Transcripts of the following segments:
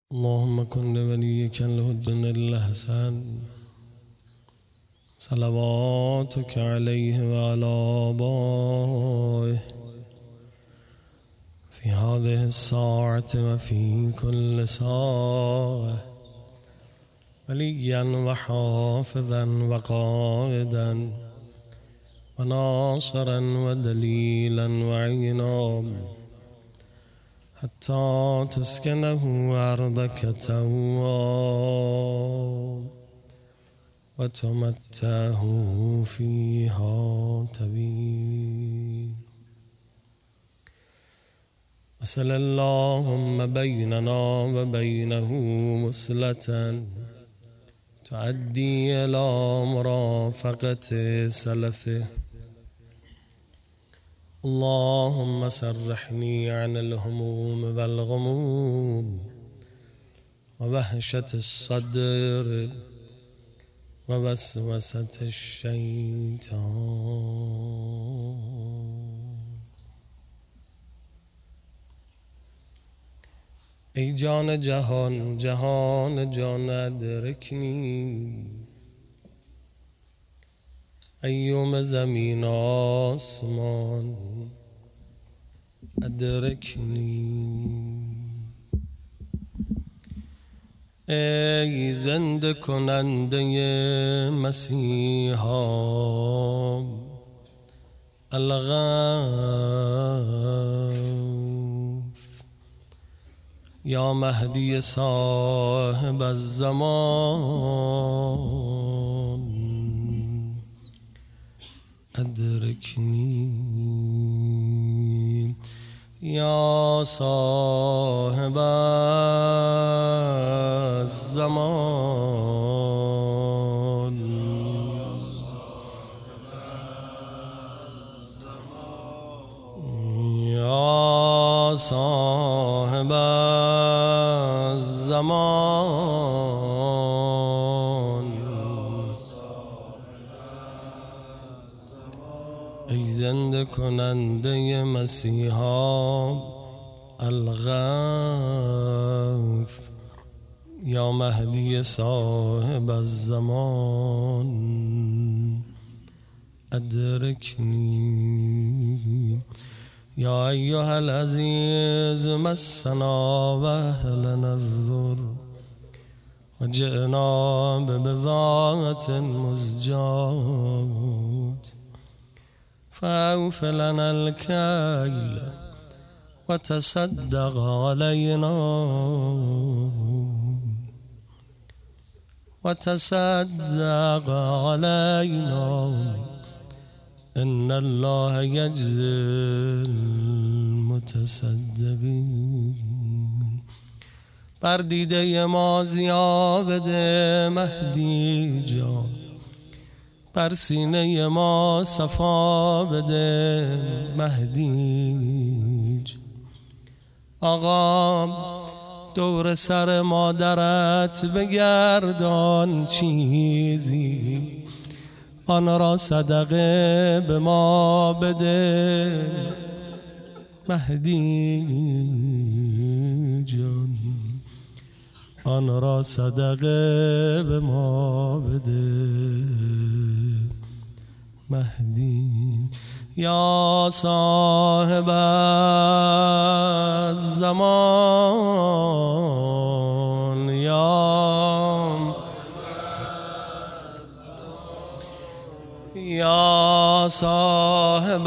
اللهم كن لوليك الهدن الحسن صلواتك عليه وعلى آبائه في هذه الساعة وفي كل ساعة وليا وحافظا وقائدا وناصرا ودليلا وعينا حتى تسكنه أرضك توا وتمتعه فيها طويلا. وصل اللهم بيننا وبينه وصلة تؤدي إلى مرافقة سلفه. اللهم سرحني عن الهموم والغموم ووهشة الصدر ووسوسة الشيطان. ای جان جهان جهان جان ادرکنی، ایوم زمین آسمان ادرکنی. ای زنده کننده مسیحا الغوث، یا مهدی صاحب الزمان ادرکنی. یا صاحب الزمان یا صاحب الزمان، ای زنده کننده مسیحا الغوث، یا مهدی صاحب الزمان ادرکنی. یا ایها العزیز مسنا و اهلنا الضر وجئنا ببضاعة مزجاة فأوف لنا الكيل وتصدق علينا وتصدق علينا إن الله يجزي المتصدقين. بر دیده ما ضیا بده مهدی جان، بر سینه ما صفا بده مهدی جان. آقا دور سر مادرت بگردان چیزی، آن را صدقه به ما بده مهدی جان، آن را صدقه به ما بده مهدی. یا صاحب الزمان یا صاحب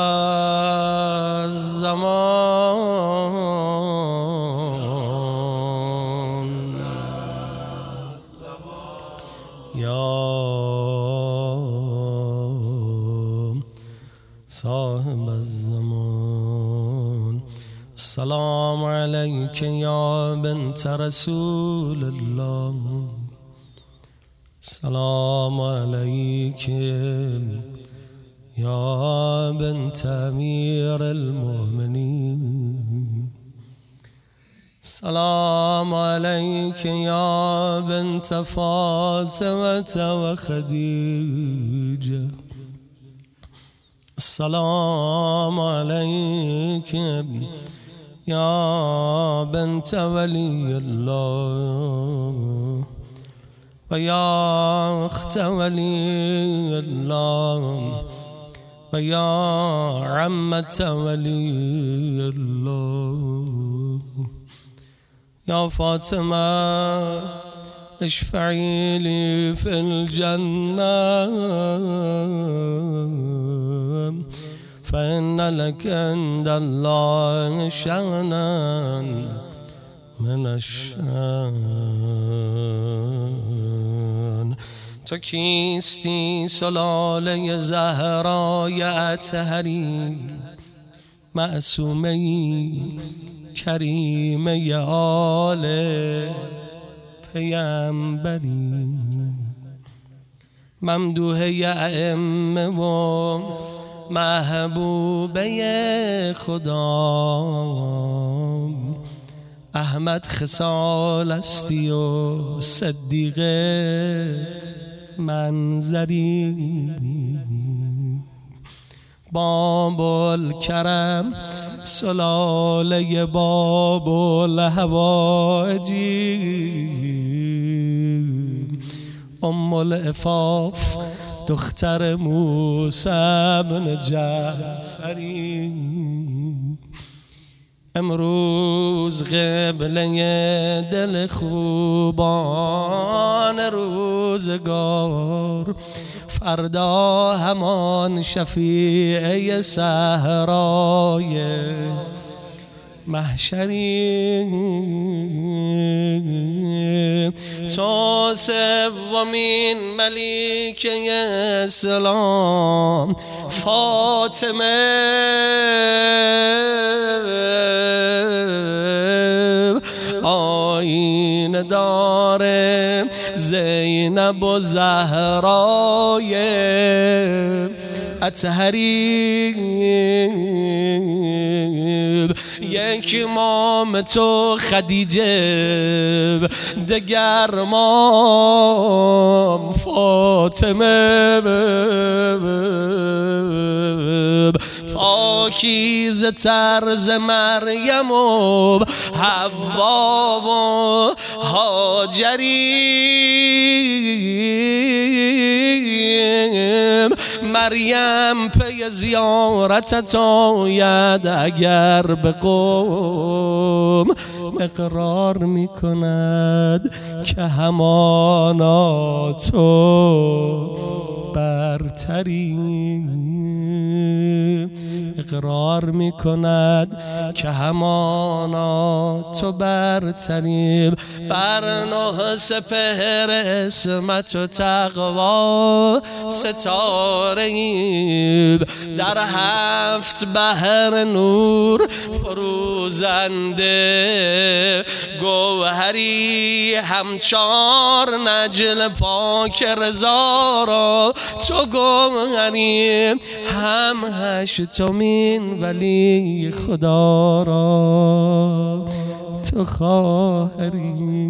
الزمان، یا صاحب الزمان. السلام علیک یا بنت رسول الله، السلام علیک یا بنت امیر المؤمنین، السلام علیک یا بنت فاطمة و خدیجه، السلام علیک يا بنت ولي الله ويا أخت ولي الله ويا عمة ولي الله يا فاطمة اشفعي لي في الجنة فإن لك عند الله شأنا من الشأن. تو کیستی سلاله زهرای اطهری معصومه کریمه آل پیامبری ممدوحه ائمه و محبوبه خدا احمد خصال استی و صدیقه منظری باب الکرم سلاله باب الهواجی ام العفاف دختر موسی بن جعفری امروز قبله دل خوبان روزگار فردا همان شفیع صحرای محشری تو سومین ملیکه اسلام فاطمه آیین داره زینب و زهرای اطهری یک مام تو خدیجه دگر مام فاطمه پاکیزه طرز مریم و حوا و هاجری مریم پی زیارتت آید اگر به قوم اقرار می کند که همانا تو برتری اقرار می کند که همانا تو برتری بر نه سپهر اسمت و تقوا ستاره در هفت بحر نور فروزنده گوهری همچار نجل پاک رضا را تو گوهری هم هشتمین ولی خدا را تو خواهری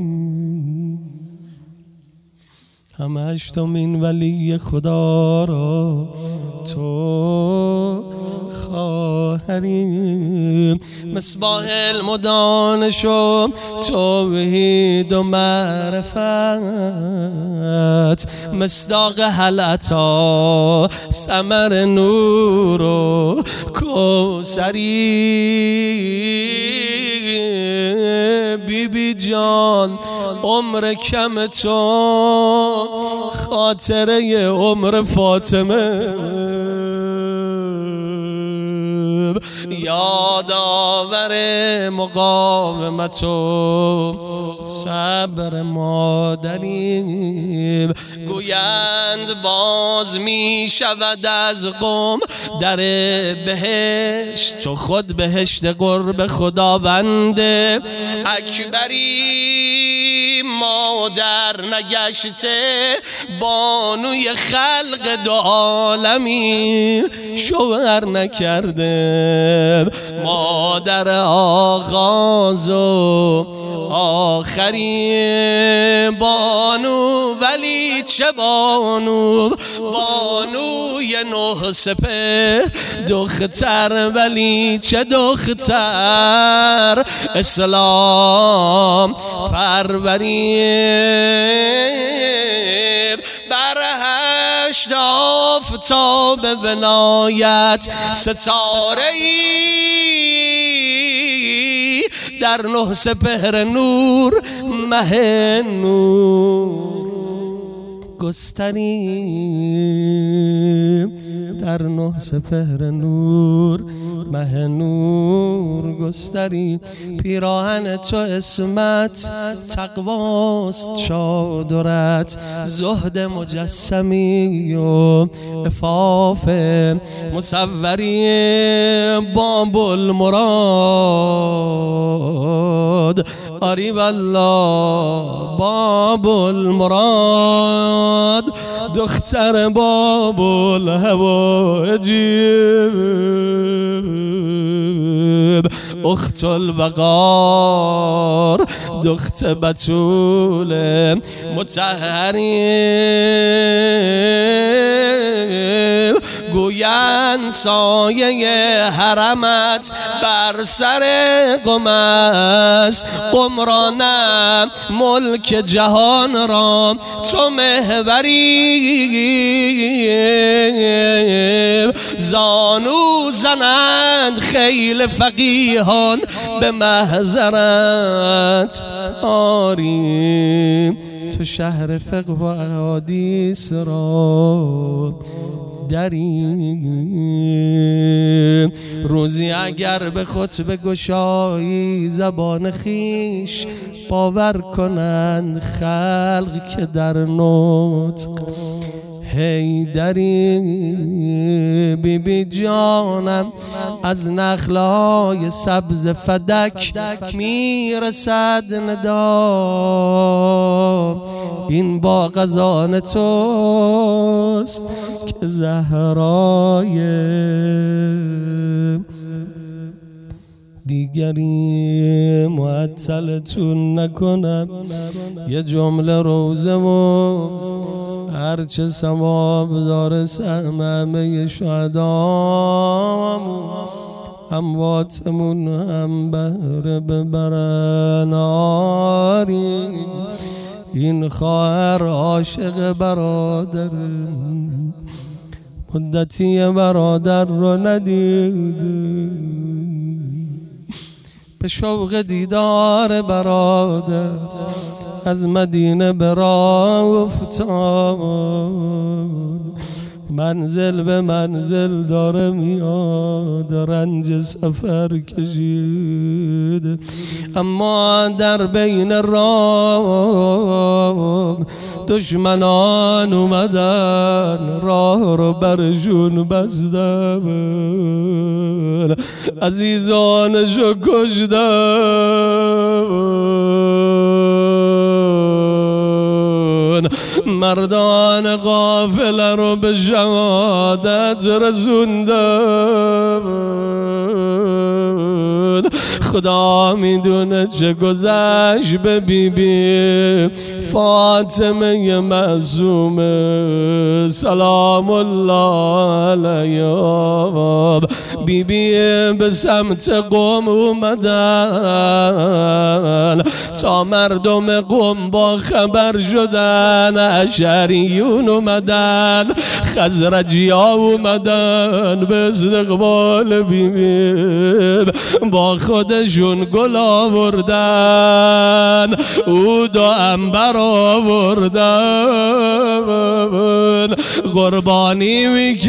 هم هشتمین ولی خدا را تو خواهری مصباح علم و دانش و توحید و معرفت مصداق حلتا ثمر نور و کوثری بی جان عمر کم تو خاطره عمر فاطمه یادآور مقاومت و صبر مادری گویند باز می شود از قوم در بهشت تو خود بهشت قرب خداوند اکبری مادر نگشته بانوی خلق دو عالمی شوهر نکرده مادر آغاز و آخرین بانو ولی چه بانو، بانوی نه سپه دختر ولی چه دختر، اسلام پروریم بر هشت آفتاب ولایت، ستاره‌ای در نه سپهر نور، مه نور گستریم در نه سپهر نور، مه نور گستری. پیراهن تو اسمت، تقواست چادرت، زهد مجسمی و عفاف مصوری. باب المراد آری والله، باب المراد دختر باب الهوایجیب، اخت الوقار دخت بتول مطهریم. گویند سایه حرمت بر سر قم است، قم را نه ملک جهان را تو محوری. زانو زنند خیل فقیهان به محضرت آریم، تو شهر فقه و احادیث را دریم. روزی اگر به خطبه گشایی زبان خیش، باور کنند خلق که در نطق حیدری. بی بی جانم از نخلهای سبز فدک میرسد ندا، این باغ از آن توست که زهرای دیگری معطلتون نکنم. یه جمله روزه و هرچه ثواب داره سهم همه شهدامون، امواتمون هم بهره ببرن آری. این خواهر عاشق برادر، مدتی برادر رو ندیده، به شوق دیدار برادر از مدینه به راه افتاد. منزل به منزل داره میاد، رنج سفر کشید، اما در بین راه دشمنان اومدن، راه رو برشون بستن، عزیزانشو کشتن، مردان قافله رو به شهادت رسوندن. خدا میدونه چه گذشت به بی بی فاطمه معصومه سلام الله علیها. بی بی به سمت قم اومدن تا مردم قم با خبر شدن، اشعریون اومدن، خزرجی ها اومدن به استقبال بی بی، با خودشون گل آوردن، عود و عنبر آوردن، قربانی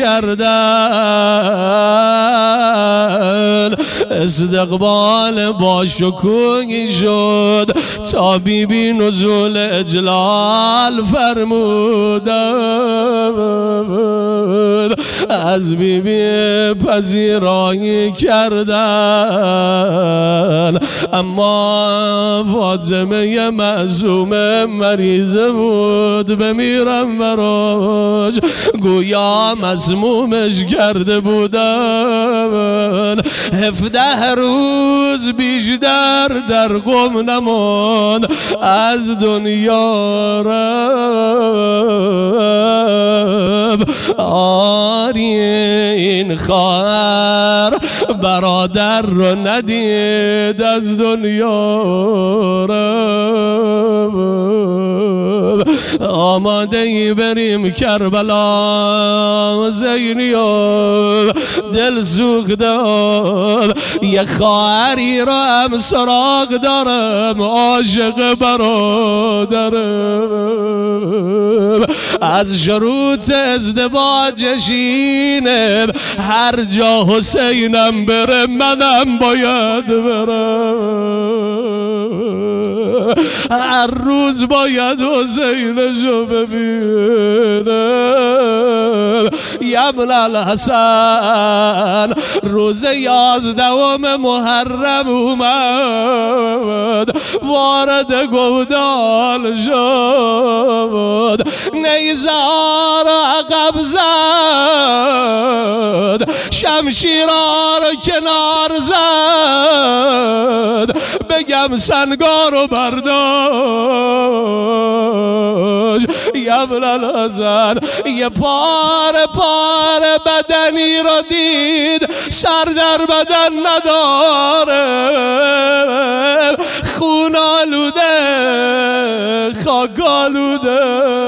میکردن. استقبال با شکوهی شد تا بی بی نزول اجلال فرمودن. از بیبی پذیرایی کردن، اما فاطمه معصومه مریضه بود بمیرم براش، گویا مسمومش کرده بودن. 17 روز بیشتر در قم نماند از دنیا رفت. آری این خواهر برادر رو ندید از دنیا رفت. آماده ای بریم کربلا زینیاب، دل سوختم یه خواهری را هم سراغ دارم، عاشق برادرم. از شروط ازدواجش اینه هر جا حسینم بره منم باید برم، هر روز باید حسینشو ببینم. ابن الحسن روز 11 محرم اومد، وارد گودال شد، نیزار عقب زد، شمشیرا رو کنار زد، بگم سنگار رو برداشت. ابن الحسن یه پاره بدنی رو دید، سر در بدن نداره، خون آلوده خاک آلوده.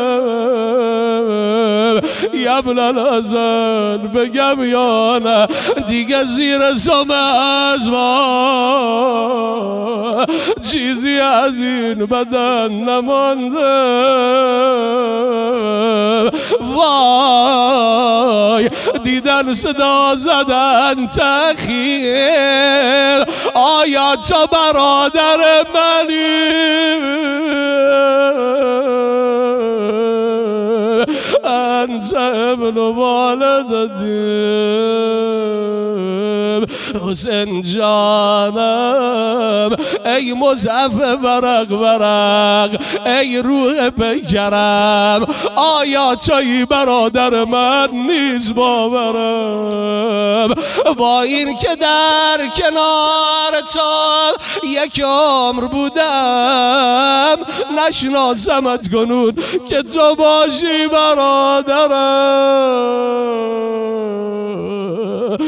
ابن الحسن بگم یا نه دیگه زیر سم ازما چیزی از این بدن نمانده. وای دیدن صدا زدن تخیل، آیا تو برادر منی؟ انت ابن والدتی. حسین جانم ای مصحف ورق، ای روح پیکرم، آیا توی برادر من نیست باورم؟ با این که در کنار تو یک عمر بودم، نشناسمت کنون که تو باشی برادرم.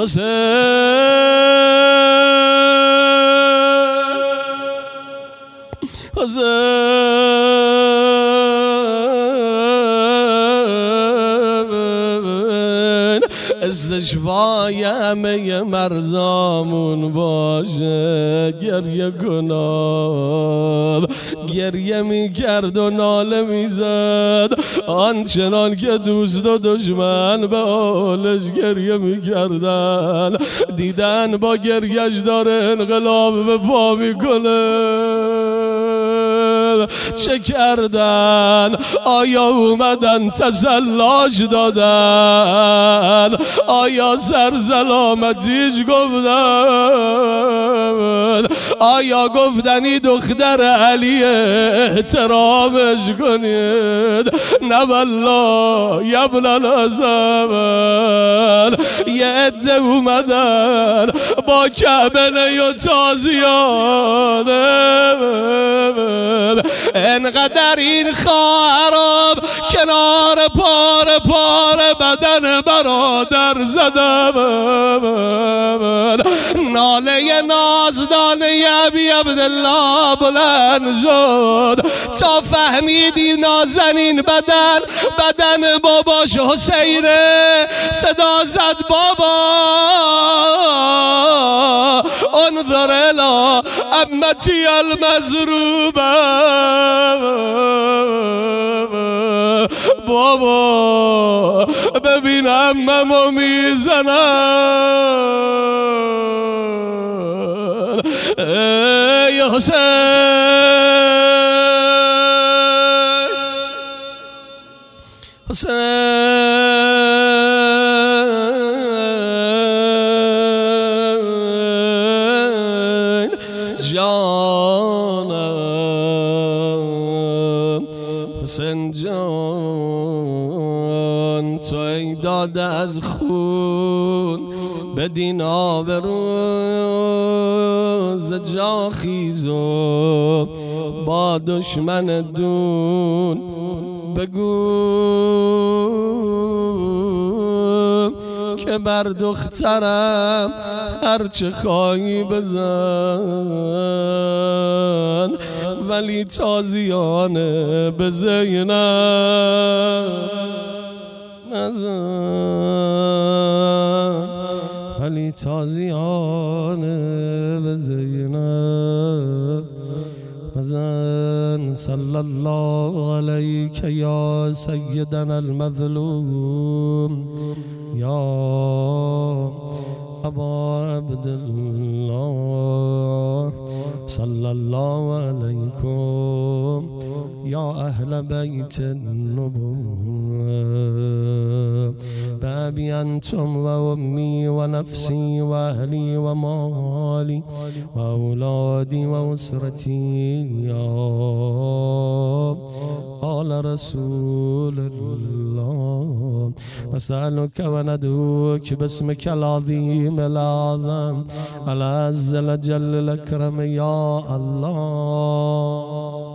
استشفای همه مرزامون باشه. گریه کنم، گریه میکرد و ناله میزد، آنچنان که دوست و دشمن به حالش گریه میکردن. دیدن با گریهش داره انقلاب به پا میکنه. چه کردن؟ آیا اومدن تسلاش دادن؟ آیا سرسلامتیش گفتن؟ آیا گفتنی دختر علی احترامش کنید؟ نه والله. یا ابن الحسن یه عده اومدن با کعبه و تازیانه، انقدر این خواهرم کنار پاره بدن برادر زدم. ناله نازدانه ابی عبدالله بلند شد تا فهمیدی نازنین بدن باباش حسینه. صدا زد بابا انظر الی امتی المضروبه. بابا ببین عممو میزنن. ای حسین حسین جان، تو ای داده از خون بدین آبروز جا خیزو با دشمن دون بگو که بر دخترم هرچه خواهی بزن، ولی تازیانه به زینب نزن، ولی تازیانه به زینب نزن. صلی الله علیک یا سیدنا المظلوم یا ابا عبدالله، صلی الله علیکم یا اهل بیت النبوة، بابی انتم و امی و نفسی و اهلی و مالی و اولادی و اسرتی، قال رسول الله نسألك وندعوك باسمك العظيم الأعظم العز الجل الأكرم يا الله.